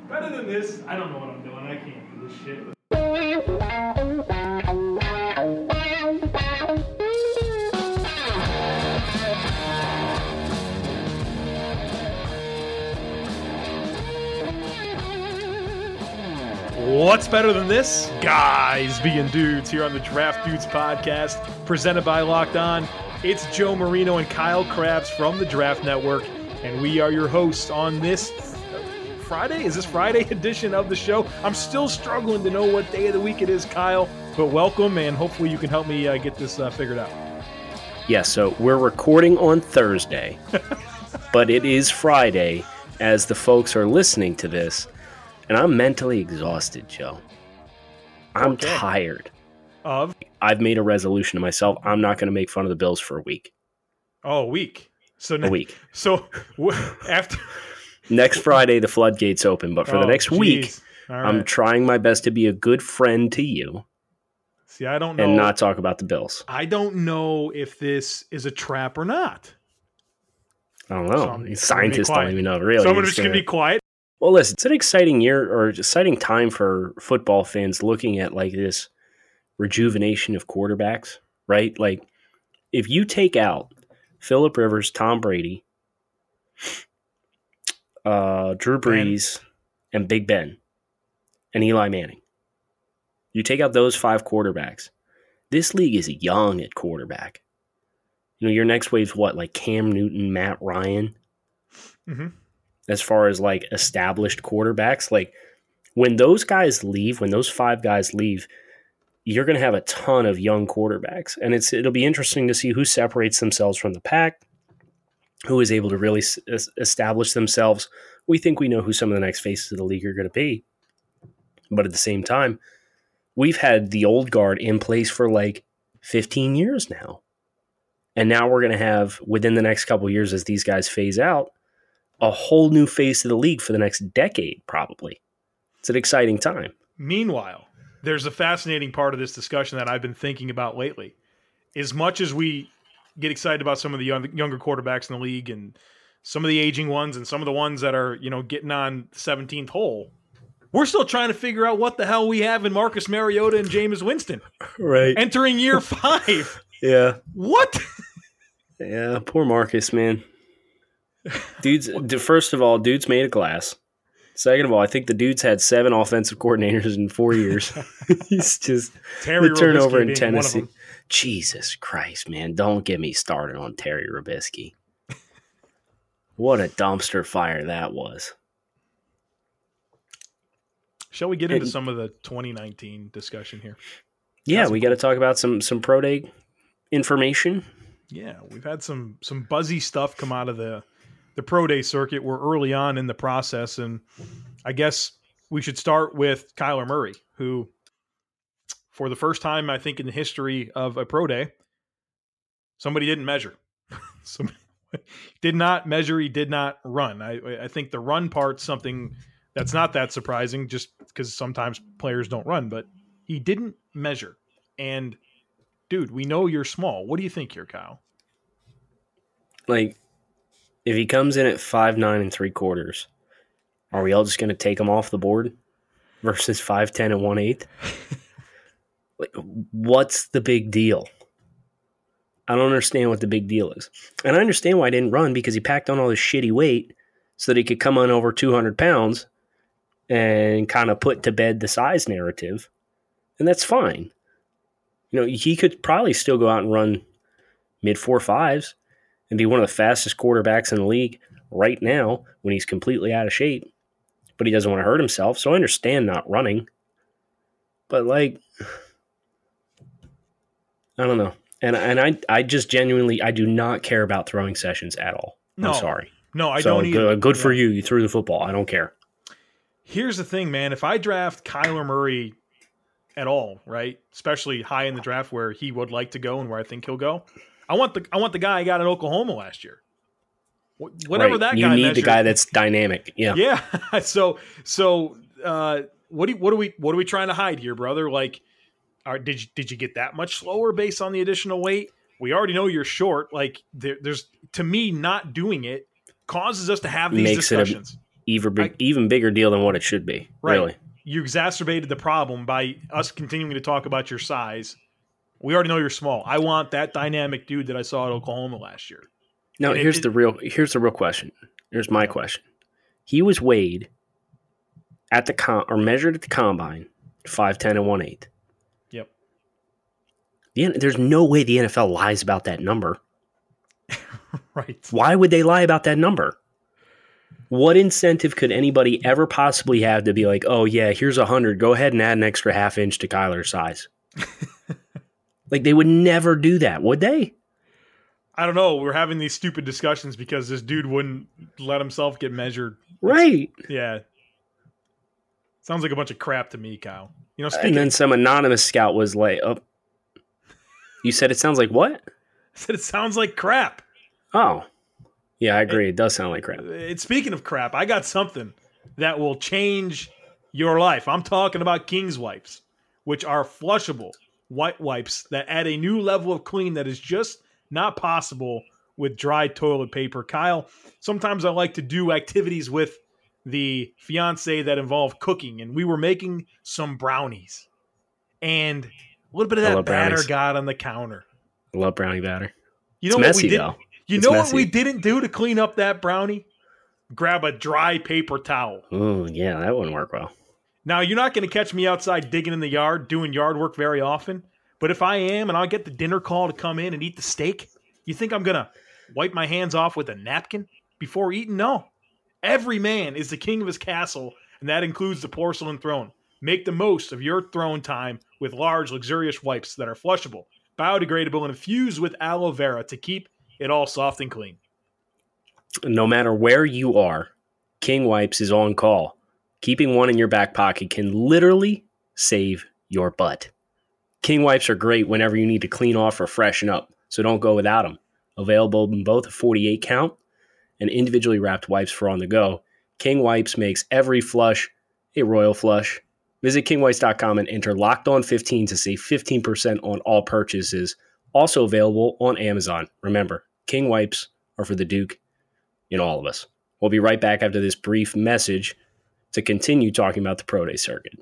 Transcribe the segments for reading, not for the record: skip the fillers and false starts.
Better than this, I don't know what I'm doing. I can't do this shit. What's better than this? Guys being dudes here on the Draft Dudes podcast, presented by Locked On. It's Joe Marino and Kyle Krabs from the Draft Network, and we are your hosts on this Friday? Is this Friday edition of the show? I'm still struggling to know what day of the week it is, Kyle, but welcome, and hopefully you can help me get this figured out. Yeah, so we're recording on Thursday, but it is Friday as the folks are listening to this. And I'm mentally exhausted, Joe. I'm tired. I've made a resolution to myself. I'm not going to make fun of the Bills for a week. Oh, a week. A week. So after next Friday, the floodgates open. But for the next week, right. I'm trying my best to be a good friend to you. See, I don't know. And not talk about the Bills. I don't know if this is a trap or not. I don't know. So scientists don't even know, really. So I'm just going to be quiet. Well, listen, it's an exciting year or exciting time for football fans looking at like this rejuvenation of quarterbacks, right? Like if you take out Phillip Rivers, Tom Brady, Drew Brees, and Big Ben, and Eli Manning, you take out those five quarterbacks, this league is young at quarterback. You know, your next wave's what, like Cam Newton, Matt Ryan? Mm-hmm. As far as like established quarterbacks, like when those guys leave, when those five guys leave, you're going to have a ton of young quarterbacks. And it'll be interesting to see who separates themselves from the pack, who is able to really establish themselves. We think we know who some of the next faces of the league are going to be. But at the same time, we've had the old guard in place for like 15 years now. And now we're going to have, within the next couple of years as these guys phase out, a whole new face of the league for the next decade, probably. It's an exciting time. Meanwhile, there's a fascinating part of this discussion that I've been thinking about lately. As much as we get excited about some of the younger quarterbacks in the league and some of the aging ones and some of the ones that are, you know, getting on the 17th hole, we're still trying to figure out what the hell we have in Marcus Mariota and Jameis Winston. Right. Entering year 5. Yeah. What? Yeah, poor Marcus, man. First of all, dude's made of glass. Second of all, I think the dude's had 7 offensive coordinators in 4 years. He's just Terry the turnover in Robisky Tennessee. Jesus Christ, man. Don't get me started on Terry Robisky. What a dumpster fire that was. Shall we get into some of the 2019 discussion here? Yeah, we got to talk about some pro day information. Yeah, we've had some buzzy stuff come out of the pro day circuit. We're early on in the process, and I guess we should start with Kyler Murray, who, for the first time, I think in the history of a pro day, somebody didn't measure. Somebody did not measure. He did not run. I think the run part's something that's not that surprising, just because sometimes players don't run, but he didn't measure. And dude, we know you're small. What do you think here, Kyle? Like, if he comes in at 5'9" and 3/4, are we all just going to take him off the board versus 5'10" and 1/8? Like, what's the big deal? I don't understand what the big deal is. And I understand why he didn't run, because he packed on all this shitty weight so that he could come on over 200 pounds and kind of put to bed the size narrative. And that's fine. You know, he could probably still go out and run mid 4.5s and be one of the fastest quarterbacks in the league right now when he's completely out of shape. But he doesn't want to hurt himself, so I understand not running. But, like, I don't know. And I just genuinely, I do not care about throwing sessions at all. No, I'm sorry. No, I don't either. Good for you. You threw the football. I don't care. Here's the thing, man. If I draft Kyler Murray at all, right, especially high in the draft where he would like to go and where I think he'll go, I want the guy I got in Oklahoma last year. Whatever right. that guy you need measured, the guy that's dynamic. Yeah. Yeah. So what are we trying to hide here, brother? Like, did you get that much slower based on the additional weight? We already know you're short. Like, there's to me, not doing it causes us to have these discussions. even bigger deal than what it should be. Right. Really. You exacerbated the problem by us continuing to talk about your size. We already know you're small. I want that dynamic dude that I saw at Oklahoma last year. No, here's the real question. Here's my question. He was weighed at the measured at the combine 5'10" and 1/8. Yep. There's no way the NFL lies about that number. Right. Why would they lie about that number? What incentive could anybody ever possibly have to be like, oh, yeah, here's 100. Go ahead and add an extra half inch to Kyler's size. Like, they would never do that, would they? I don't know. We're having these stupid discussions because this dude wouldn't let himself get measured. Right. Yeah. Sounds like a bunch of crap to me, Kyle. And then some anonymous scout was like, oh, you said it sounds like what? I said it sounds like crap. Oh. Yeah, I agree. It does sound like crap. Speaking of crap, I got something that will change your life. I'm talking about King's Wipes, which are flushable white wipes that add a new level of clean that is just not possible with dry toilet paper. Kyle, sometimes I like to do activities with the fiance that involve cooking, and we were making some brownies. And a little bit of that batter got on the counter. I love brownie batter. You know it's what messy, we did? though. You know what we didn't do to clean up that brownie? Grab a dry paper towel. Oh, yeah, that wouldn't work well. Now, you're not going to catch me outside digging in the yard, doing yard work very often. But if I am and I'll get the dinner call to come in and eat the steak, you think I'm going to wipe my hands off with a napkin before eating? No. Every man is the king of his castle, and that includes the porcelain throne. Make the most of your throne time with large, luxurious wipes that are flushable, biodegradable, and infused with aloe vera to keep it all soft and clean. No matter where you are, King Wipes is on call. Keeping one in your back pocket can literally save your butt. King Wipes are great whenever you need to clean off or freshen up, so don't go without them. Available in both a 48 count and individually wrapped wipes for on the go, King Wipes makes every flush a royal flush. Visit kingwipes.com and enter LOCKEDON15 to save 15% on all purchases. Also available on Amazon. Remember, King Wipes are for the Duke in all of us. We'll be right back after this brief message to continue talking about the Pro Day circuit.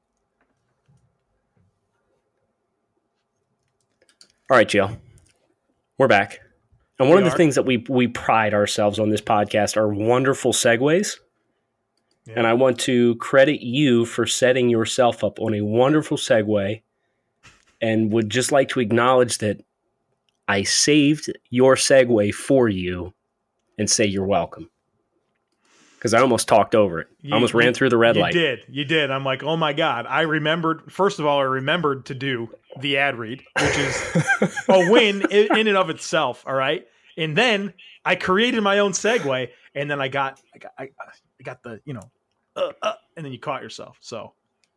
All right, Jill. We're back. And one of the things that we pride ourselves on this podcast are wonderful segues. Yeah. And I want to credit you for setting yourself up on a wonderful segue, and would just like to acknowledge that I saved your segue for you and say you're welcome. Because I almost talked over it. I almost ran through the red light. You did. I'm like, oh my God. I remembered, first of all, I remembered to do the ad read, which is a win in and of itself. All right. And then I created my own segue, and then I got the, and then you caught yourself. So,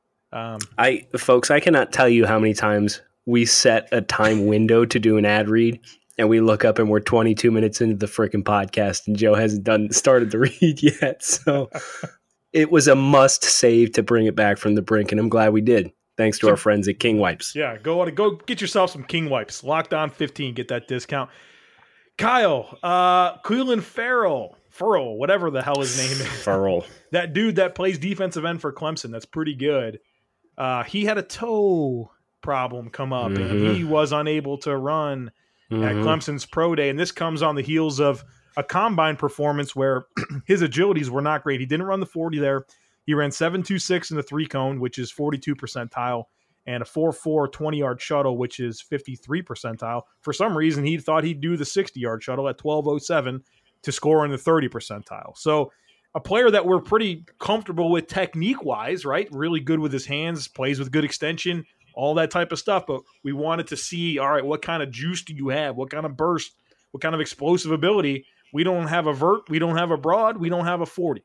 folks, I cannot tell you how many times we set a time window to do an ad read, and we look up and we're 22 minutes into the freaking podcast, and Joe hasn't started the read yet. So it was a must save to bring it back from the brink, and I'm glad we did. Thanks to our friends at King Wipes. Yeah, go get yourself some King Wipes. LOCKEDON15, get that discount. Kyle, Clelin Ferrell, whatever the hell his name is. Ferrell. That dude that plays defensive end for Clemson, that's pretty good. He had a toe problem come up, and he was unable to run at Clemson's Pro Day. And this comes on the heels of a combine performance where his agilities were not great. He didn't run the 40 there. He ran 7.26 in the 3-cone, which is 42 percentile, and a 4.4 20-yard shuttle, which is 53 percentile. For some reason, he thought he'd do the 60-yard shuttle at 12.07 to score in the 30 percentile. So a player that we're pretty comfortable with technique-wise, right? Really good with his hands, plays with good extension, all that type of stuff. But we wanted to see, all right, what kind of juice do you have? What kind of burst? What kind of explosive ability? We don't have a vert. We don't have a broad. We don't have a 40.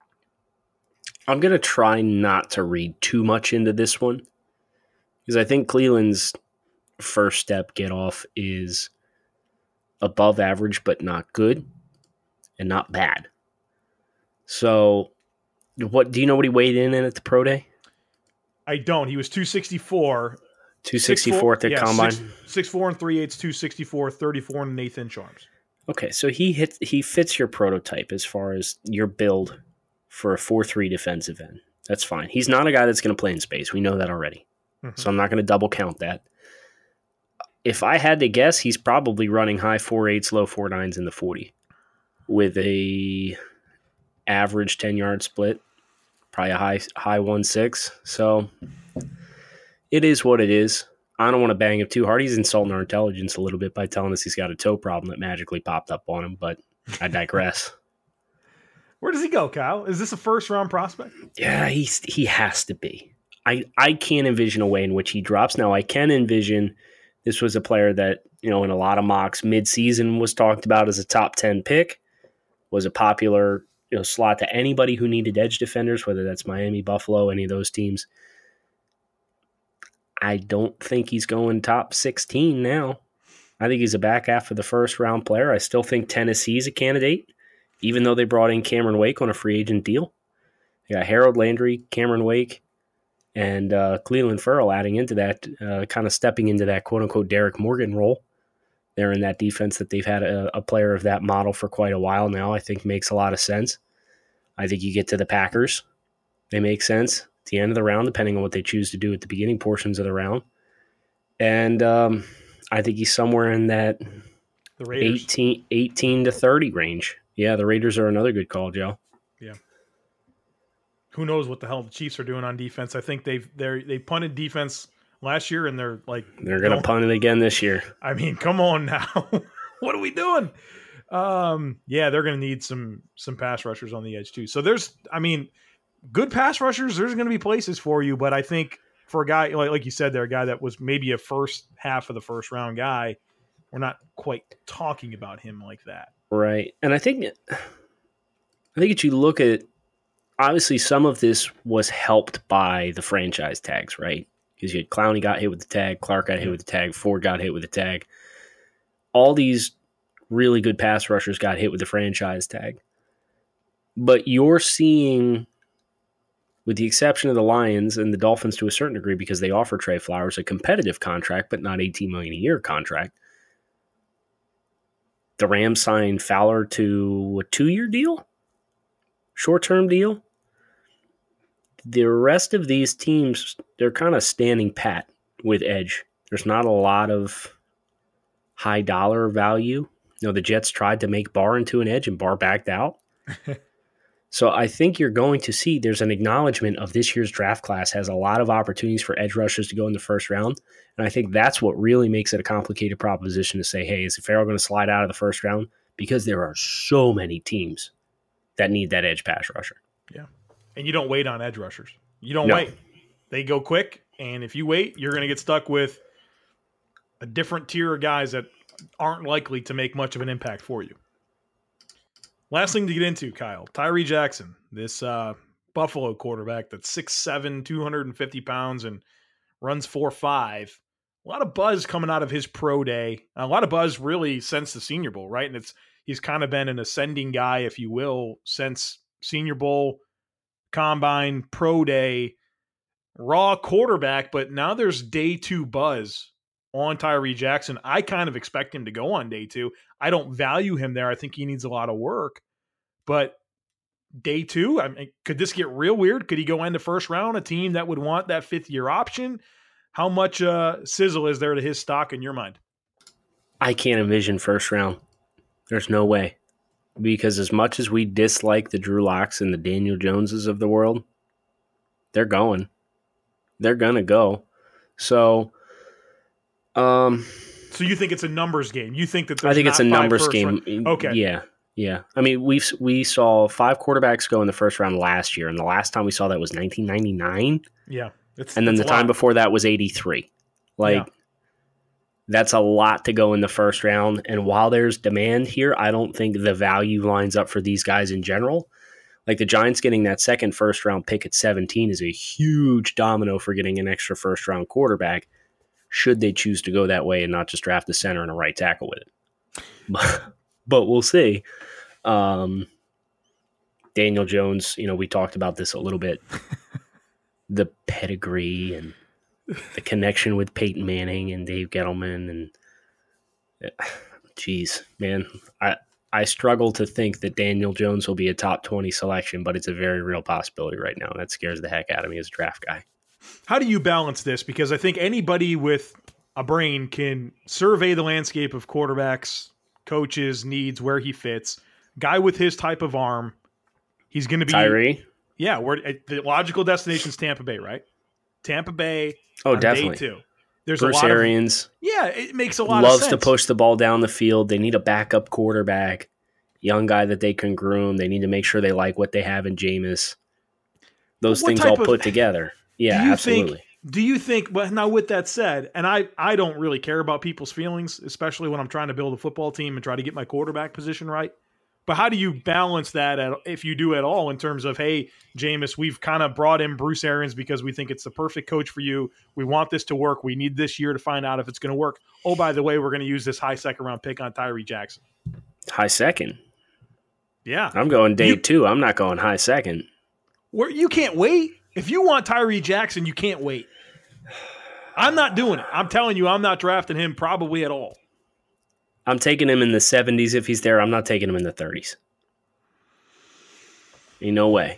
I'm going to try not to read too much into this one, because I think Cleland's first step get off is above average, but not good and not bad. So what do you know what he weighed in at the Pro Day? I don't. He was 264. 264 at the combine? 6'4" and 3/8", 264, 34 and an 1/8 inch arms. Okay, so he fits your prototype as far as your build for a 4-3 defensive end. That's fine. He's not a guy that's going to play in space. We know that already. Mm-hmm. So I'm not going to double count that. If I had to guess, he's probably running high 4.8s, low 4.9s in the 40 with a average 10-yard split, probably a high 1.6. So it is what it is. I don't want to bang him too hard. He's insulting our intelligence a little bit by telling us he's got a toe problem that magically popped up on him, but I digress. Where does he go, Kyle? Is this a first-round prospect? Yeah, he has to be. I can't envision a way in which he drops. Now, I can envision this was a player that, in a lot of mocks mid-season was talked about as a top 10 pick, was a popular slot to anybody who needed edge defenders, whether that's Miami, Buffalo, any of those teams. I don't think he's going top 16 now. I think he's a back half of the first-round player. I still think Tennessee's a candidate, even though they brought in Cameron Wake on a free agent deal. They got Harold Landry, Cameron Wake, and Cleveland Ferrell adding into that, kind of stepping into that quote-unquote Derek Morgan role. They're in that defense that they've had a player of that model for quite a while now. I think makes a lot of sense. I think you get to the Packers. They make sense at the end of the round, depending on what they choose to do at the beginning portions of the round. And I think he's somewhere in that 18 to 30 range. Yeah, the Raiders are another good call, Joe. Yeah. Who knows what the hell the Chiefs are doing on defense? I think they punted defense last year, and they're going to punt it again this year. I mean, come on now. What are we doing? Yeah, they're going to need some pass rushers on the edge too. So good pass rushers, there's going to be places for you, but I think for a guy like you said, a guy that was maybe a first half of the first round guy, we're not quite talking about him like that. Right. And I think if you look at, obviously some of this was helped by the franchise tags, right? Because you had Clowney got hit with the tag, Clark got hit with the tag, Ford got hit with the tag. All these really good pass rushers got hit with the franchise tag. But you're seeing, with the exception of the Lions and the Dolphins to a certain degree, because they offer Trey Flowers a competitive contract, but not $18 million a year contract. The Rams signed Fowler to a 2-year deal, short-term deal. The rest of these teams, they're kind of standing pat with edge. There's not a lot of high dollar value. The Jets tried to make Barr into an edge and Barr backed out. So I think you're going to see there's an acknowledgement of this year's draft class has a lot of opportunities for edge rushers to go in the first round. And I think that's what really makes it a complicated proposition to say, hey, is Farrell going to slide out of the first round? Because there are so many teams that need that edge pass rusher. Yeah. And you don't wait on edge rushers. You don't wait. They go quick. And if you wait, you're going to get stuck with a different tier of guys that aren't likely to make much of an impact for you. Last thing to get into, Kyle, Tyree Jackson, this Buffalo quarterback that's 6'7", 250 pounds and runs 4.5. A lot of buzz coming out of his pro day. A lot of buzz really since the Senior Bowl, right? And he's kind of been an ascending guy, if you will, since Senior Bowl, Combine, pro day, raw quarterback. But now there's day 2 buzz on Tyree Jackson. I kind of expect him to go on day 2. I don't value him there. I think he needs a lot of work. But day 2, could this get real weird? Could he go into first round, a team that would want that 5th-year option? How much sizzle is there to his stock in your mind? I can't envision first round. There's no way. Because as much as we dislike the Drew Locks and the Daniel Joneses of the world, they're going. They're going to go. So you think it's a numbers game? You think that I think it's a numbers game. Okay. Yeah. I mean, we saw 5 quarterbacks go in the first round last year, and the last time we saw that was 1999. Yeah. And then the time before that was 83. That's a lot to go in the first round. And while there's demand here, I don't think the value lines up for these guys in general. Like the Giants getting that second first-round pick at 17 is a huge domino for getting an extra first-round quarterback, should they choose to go that way and not just draft a center and a right tackle with it. But we'll see. Daniel Jones, we talked about this a little bit. The pedigree and the connection with Peyton Manning and Dave Gettleman. And geez, man, I struggle to think that Daniel Jones will be a top 20 selection, but it's a very real possibility right now. And that scares the heck out of me as a draft guy. How do you balance this? Because I think anybody with a brain can survey the landscape of quarterbacks, coaches, needs, where he fits. Guy with his type of arm, he's going to be Tyree. Yeah, the logical destination is Tampa Bay, right? Tampa Bay. Oh, definitely. Day 2. There's Bruce a lot Arians. It makes a lot of sense. Loves to push the ball down the field. They need a backup quarterback, young guy that they can groom. They need to make sure they like what they have in Jameis. Those things all put together. Yeah, absolutely. Do you think, but now with that said, and I don't really care about people's feelings, especially when I'm trying to build a football team and try to get my quarterback position right. But how do you balance that, if you do at all, in terms of, hey, Jameis, we've kind of brought in Bruce Arians because we think it's the perfect coach for you. We want this to work. We need this year to find out if it's going to work. Oh, by the way, we're going to use this high second-round pick on Tyree Jackson. High second? Yeah. I'm going day 2. I'm not going high second. You can't wait. If you want Tyree Jackson, you can't wait. I'm not doing it. I'm telling you, I'm not drafting him probably at all. I'm taking him in the 70s if he's there. I'm not taking him in the 30s. Ain't no way.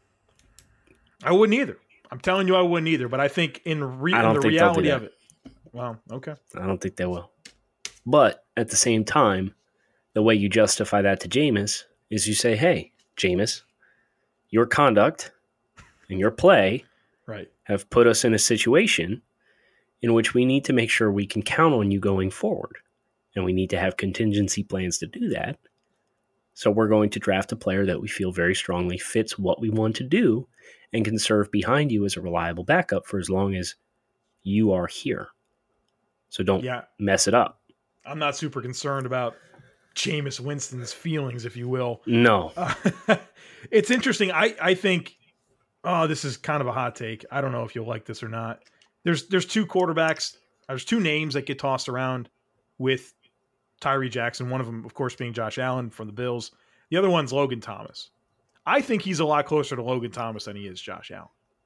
I wouldn't either. I'm telling you I wouldn't either. But I think in the reality of it. Well, okay. I don't think they will. But at the same time, the way you justify that to Jameis is you say, hey, Jameis, your conduct and your play have put us in a situation in which we need to make sure we can count on you going forward. And we need to have contingency plans to do that. So we're going to draft a player that we feel very strongly fits what we want to do and can serve behind you as a reliable backup for as long as you are here. So don't mess it up. I'm not super concerned about Jameis Winston's feelings, if you will. No. It's interesting. I think, this is kind of a hot take. I don't know if you'll like this or not. There's 2 quarterbacks. There's 2 names that get tossed around with Tyree Jackson, one of them, of course, being Josh Allen from the Bills. The other one's Logan Thomas. I think he's a lot closer to Logan Thomas than he is Josh Allen.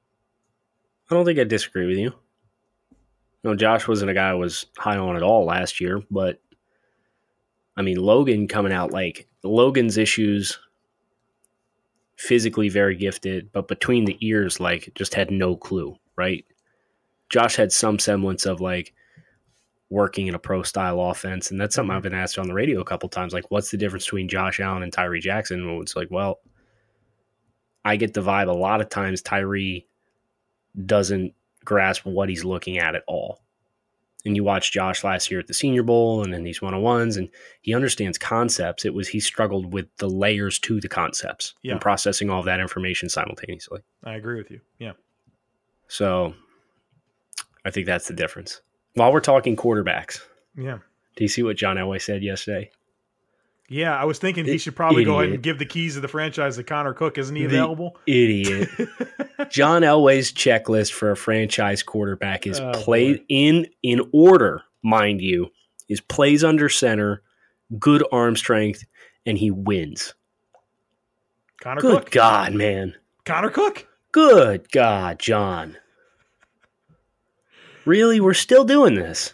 I don't think I disagree with you. No, Josh wasn't a guy I was high on at all last year, but I mean, Logan coming out Logan's issues, physically very gifted, but between the ears, just had no clue, right? Josh had some semblance of working in a pro-style offense, and that's something I've been asked on the radio a couple times, what's the difference between Josh Allen and Tyree Jackson? And it's well, I get the vibe a lot of times Tyree doesn't grasp what he's looking at all. And you watch Josh last year at the Senior Bowl and in these one-on-ones, and he understands concepts. He struggled with the layers to the concepts and processing all of that information simultaneously. I agree with you. Yeah. So I think that's the difference. While we're talking quarterbacks, do you see what John Elway said yesterday? Yeah, I was thinking he should probably go ahead and give the keys of the franchise to Connor Cook. Isn't he available? Idiot. John Elway's checklist for a franchise quarterback is in order, mind you, is plays under center, good arm strength, and he wins. Connor Cook. Good God, man. Connor Cook. Good God, John. Really? We're still doing this?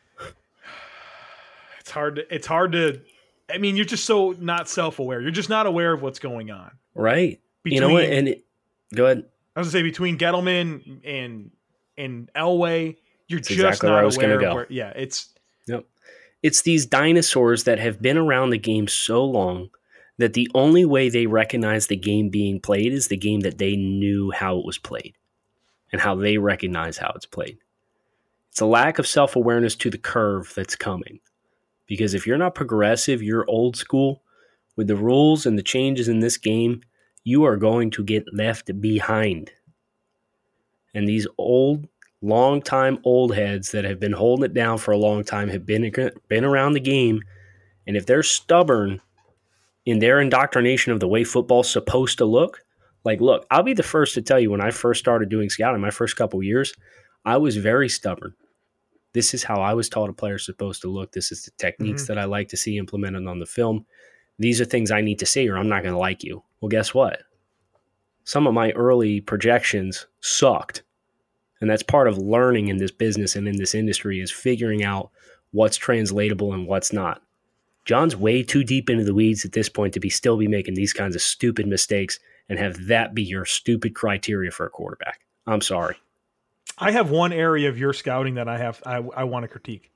It's hard to I mean, you're just so not self-aware. You're just not aware of what's going on. Right. You know what? Go ahead. I was going to say, between Gettleman and Elway, you're That's just exactly not where I was aware gonna of go. where... Yeah, it's... Yep. It's these dinosaurs that have been around the game so long that the only way they recognize the game being played is the game that they knew how it was played and how they recognize how it's played. It's a lack of self-awareness to the curve that's coming. Because if you're not progressive, you're old school, with the rules and the changes in this game, you are going to get left behind. And these long-time old heads that have been holding it down for a long time have been around the game. And if they're stubborn in their indoctrination of the way football's supposed to look, look, I'll be the first to tell you, when I first started doing scouting, my first couple of years, I was very stubborn. This is how I was taught a player's supposed to look. This is the techniques that I like to see implemented on the film. These are things I need to see or I'm not going to like you. Well, guess what? Some of my early projections sucked. And that's part of learning in this business and in this industry, is figuring out what's translatable and what's not. John's way too deep into the weeds at this point to still be making these kinds of stupid mistakes and have that be your stupid criteria for a quarterback. I'm sorry. I have one area of your scouting that I want to critique.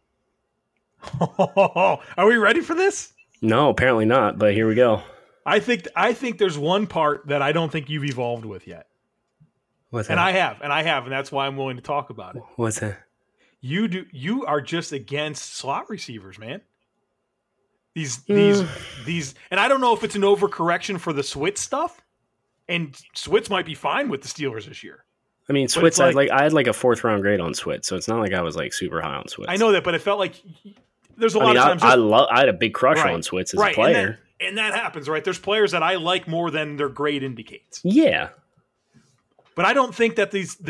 Are we ready for this? No, apparently not, but here we go. I think there's one part that I don't think you've evolved with yet. What's that? And I have, and that's why I'm willing to talk about it. What's that? You are just against slot receivers, man. These, and I don't know if it's an overcorrection for the Switz stuff, and Switz might be fine with the Steelers this year. I mean, Switz, I had like a 4th round grade on Switz, so it's not like I was like super high on Switz. I know that, but it felt like there's a lot of times. I had a big crush on Switz as a player. And that happens, right? There's players that I like more than their grade indicates. Yeah. But I don't think that these,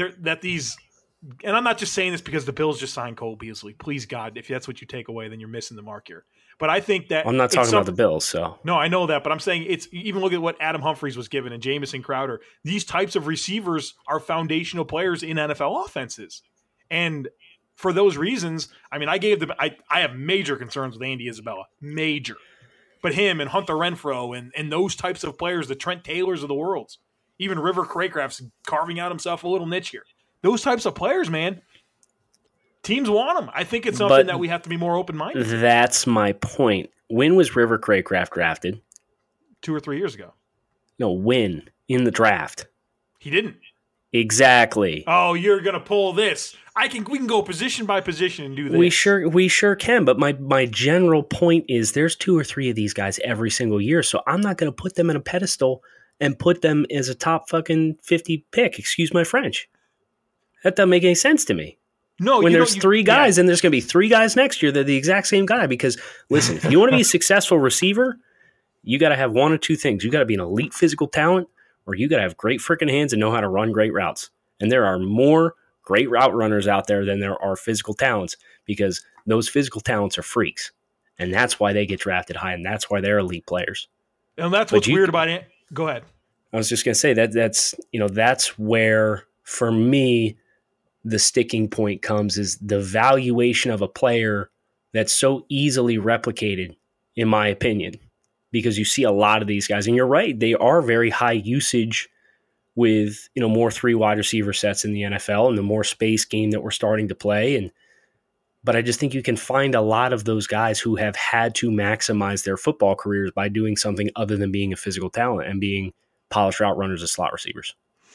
and I'm not just saying this because the Bills just signed Cole Beasley. Please, God, if that's what you take away, then you're missing the mark here. But I think that I'm not talking about the Bills, so. No, I know that, but I'm saying it's even look at what Adam Humphries was given and Jamison Crowder. These types of receivers are foundational players in NFL offenses. And for those reasons, I mean, I have major concerns with Andy Isabella. Major. But him and Hunter Renfrow and those types of players, the Trent Taylors of the world, even River Craycraft's carving out himself a little niche here. Those types of players, man, teams want them. I think it's something that we have to be more open-minded. That's my point. When was River Craycraft drafted? 2 or 3 years ago. No, when? In the draft. He didn't. Exactly. Oh, you're gonna pull this. We can go position by position and do this. We sure can, but my general point is there's 2 or 3 of these guys every single year, so I'm not gonna put them in a pedestal and put them as a top fucking 50 pick. Excuse my French. That doesn't make any sense to me. No, when there's 3 guys and there's going to be 3 guys next year, they're the exact same guy. Because listen, if you want to be a successful receiver, you got to have one of 2 things. You got to be an elite physical talent, or you got to have great freaking hands and know how to run great routes. And there are more great route runners out there than there are physical talents, because those physical talents are freaks. And that's why they get drafted high, and that's why they're elite players. And that's what's weird about it. Go ahead. I was just going to say that's where, for me, the sticking point comes, is the valuation of a player that's so easily replicated, in my opinion, because you see a lot of these guys, and you're right, they are very high usage with, more 3 wide receiver sets in the NFL and the more space game that we're starting to play. But I just think you can find a lot of those guys who have had to maximize their football careers by doing something other than being a physical talent and being polished route runners as slot receivers.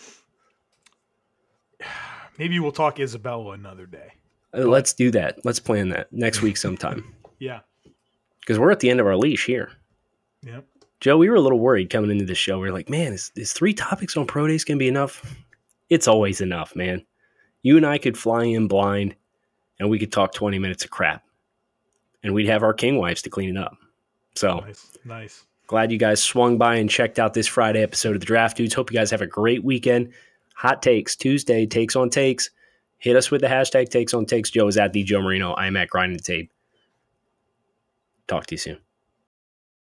Maybe we'll talk Isabella another day. Let's do that. Let's plan that next week sometime. Yeah. Because we're at the end of our leash here. Yep. Joe, we were a little worried coming into the show. We were like, man, is 3 topics on Pro Days going to be enough? It's always enough, man. You and I could fly in blind, and we could talk 20 minutes of crap. And we'd have our king wives to clean it up. So nice. Glad you guys swung by and checked out this Friday episode of the Draft Dudes. Hope you guys have a great weekend. Hot Takes Tuesday, Takes on Takes. Hit us with the hashtag Takes on Takes. Joe is at the Joe Marino. I'm at Grinding the Tape. Talk to you soon.